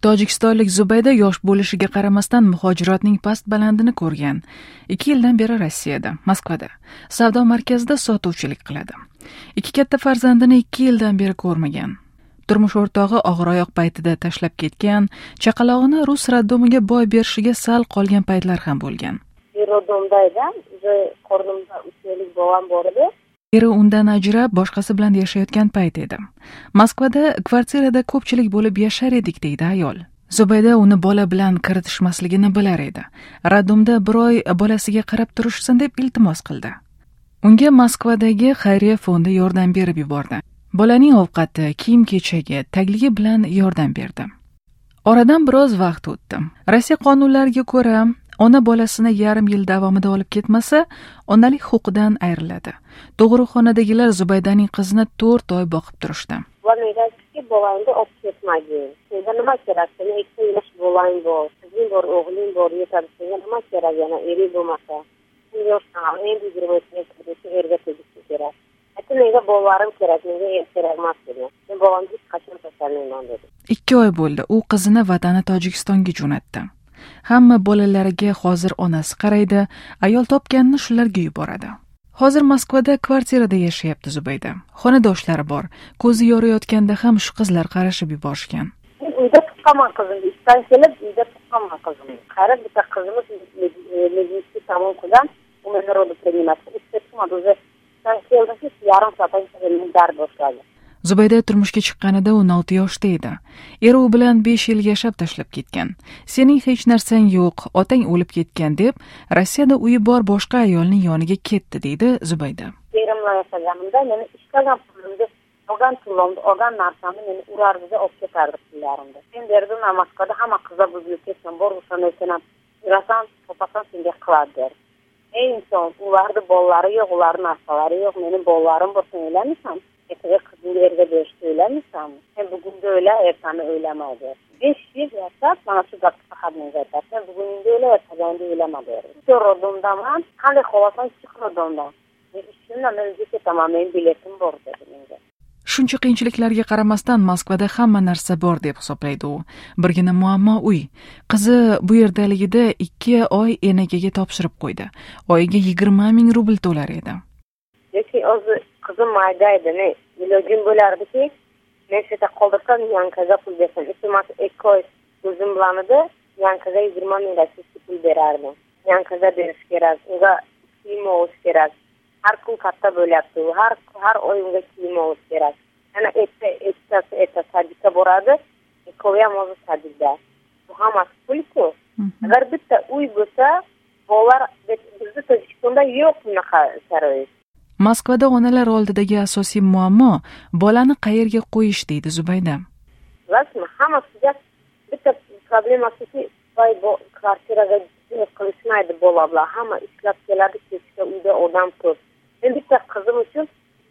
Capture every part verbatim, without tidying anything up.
Tojikistonlik Zubayda yosh bo'lishiga qaramasdan muhojirotning past balandini ko'rgan. ikki yildan beri Rossiyada, Moskvada, savdo markazida sotuvchilik qiladi. Ikki katta farzandini ikki yildan beri ko'rmagan. Turmush o'rtog'i og'ir oyoq paytida tashlab ketgan, chaqalog'ini rus roddomiga boy berishiga sal qolgan paytlar ham bo'lgan. Roddomda edim, qornimda uch yillik bolam bor edi. Eri undan ajrab, boshqasi bilan yashayotgan payt edi. Moskvada kvartirada ko'pchilik bo'lib yashar edik, deydi ayol. Zubayda uni bola bilan kiritishmasligini bilar edi. Raddomda bir oy bolasiga qarab turishsin deb iltimos qildi. Unga Moskvadagi xayriya fondi yordam berib yubordi. Bolaning ovqati, kiyim-kechagi, tagligi bilan yordam berdi. Oradan biroz vaqt o'tdi. Rossiya qonunlariga ko'ra, ona bolasini yarim yil davomida olib ketmasa, onalik huquqidan ayriladi. Tug'ruqxonadagilar Zubaydaning qizini to'rt oy boqib turishdi. Bolangni bolangni olib ketmagin. Senga nima kerak? Seni ikki yosh bolang bor, qizing bor, o'g'ling bor, yetadi. Senga nima kerak yana eri bo'lmasa? Sen yoshsan, endi yigirma uch yoshda erga tegishli kerak. Aytdim, menga bolalarim kerak, menga er kerak emas dedi. Men bolamni hech qachon tashlamayman dedi. ikki oy bo'ldi, u qizini vatani Tojikistonga jo'natdi. Hamma bolalariga hozir onasi qaraydi, ayol topganini shularga yuboradi. Hozir Moskvada kvartirada yashayapti Zubayda. Xonadoshlari bor. Ko'zi yoriyotganda ham shu qizlar qarashib yuborishgan. Uyda tuqqanman qizimni, ishdan kelib uyda tuqqanman qizimni. Qarab bitta qizimiz medinskiy tamom qilgan, u meni ro'da priниматda ishlatmadi. O'zi ishdan keldi, yarim soatdan keyin dard boshladi. Zubayda turmushga chiqqanida o'n olti yoshda edi. Eri u bilan besh yil yashab tashlab ketgan. Sening hech narsang yo'q, otang o'lib ketgan deb Rossiyada uyi bor boshqa ayolning yoniga ketdi, deydi Zubayda. Erim bilan yashaganimda meni ishlagan pulimni, olgan pulimni, olgan narsamni meni urardi, olib ketardi pullarimni. Men derdim, Moskvada hamma qizlar buzilib ketgan, bor o'shanda ekan, yurasan, topasan senga qiladi der. Ey inson, ularning bolalari yo'q, ularning narsalari yo'q, mening bolalarim bor, sen o'ylamisan? Ertaga qizingni erga berishni o'ylamisanmi? Sen bugunni o'yla, ertani o'ylama der. besh yil yashab, mana shu gapni faqat menga aytadi. Sen bugunni o'yla, ertagini o'ylama der. Shu roddomdaman, qanday xohlasan chiq roddomdan. Men ishimdan o'zga ketaman, men biletim bor dedi menga. Shuncha qiyinchiliklarga qaramasdan Moskvada hamma narsa bor deb hisoblaydi u. Birgina muammo uy. Qizi bu yerdaligida ikki oy enagaga topshirib qo'ydi. Oyiga yigirma ming rubl to'lar edi. Yoki o'zi qizim mayda edi, ne ilojim bo'lardiki, men shu yerda qoldirsam, yankaga pul bersam. Iltimos ikki oy o'zim bilan edi, yankaga yigirma ming rossiya pul berardim. Yankaga berish kerak, unga kiyim olish kerak. Har kun katta bo'lyapti, har har oy unga kiyim olish kerak. Yana erta erta erta sadika boradi, ikkovi ham o'zi sadida. Bu hammasi pul-ku. Agar bitta uy bo'lsa, bolalar bizda Tojikistonda yo'q bunaqa sharoit. Moskvada onalar oldidagi asosiy muammo bolani qayerga qo'yish, deydi Zubayda. Rasmi hammasiga bitta problemasiki, voy bu kvartiraga qilishmaydi bolalar, hamma ishlab keladi, kechga uyda odam ko'p. Men bitta qizim uchun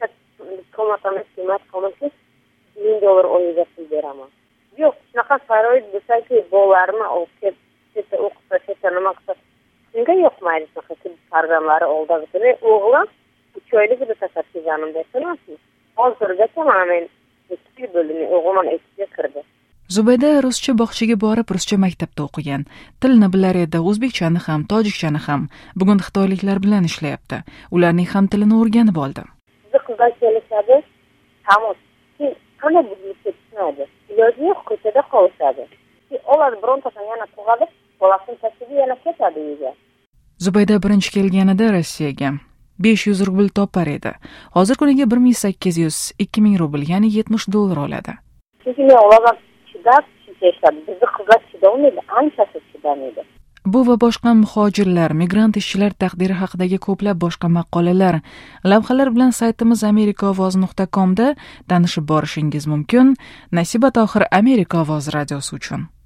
komatani qiymat qilmoqchi ming dollar oyiga pul beraman. Yo'q, shunaqa sharoit bo'lsa-ki, bolalarni olib ketsa, o'qitsa, ketsa, nima qilsa, shunga yo'qmaydi shunaqa farzandlari oldida bitadi. O'g'lim uch oylik edi tashlab kelganimda, emasmi? Hozirgacha mana men ikki bo'ldim, o'g'lim ikkiga kirdi. Zubayda ruscha bog'chaga borib, ruscha maktabda o'qigan. Tilni bilar edi, o'zbekchani ham, tojikchani ham. Bugun xitoyliklar bilan ishlayapti. Ularning ham tilini o'rganib oldi. Biz qizlar kelishadi, tamom. Qanday buzilib ketishmaydi? Iloji yo'q, ko'chada qolishadi. Ular birontasi yana tug'adi, bolasini tashlab yana ketadi uyga. Zubayda birinchi kelganida Rossiyaga besh yuz rubl topar edi. Hozir kuniga bir ming sakkiz yuz, ikki ming rubl, ya'ni yetmish dollar oladi. Chunki men ularga chidab ishlashadi. Bizni qizlar chidamaydi, anchasi chidamaydi. Bu va boshqa muhojirlar, migrant ishchilar taqdiri haqidagi ko'plab boshqa maqolalar, lavhalar bilan saytimiz amerika ovozi nuqta com da tanishib borishingiz mumkin. Nasiba Tohir, Amerika ovozi radiosi uchun.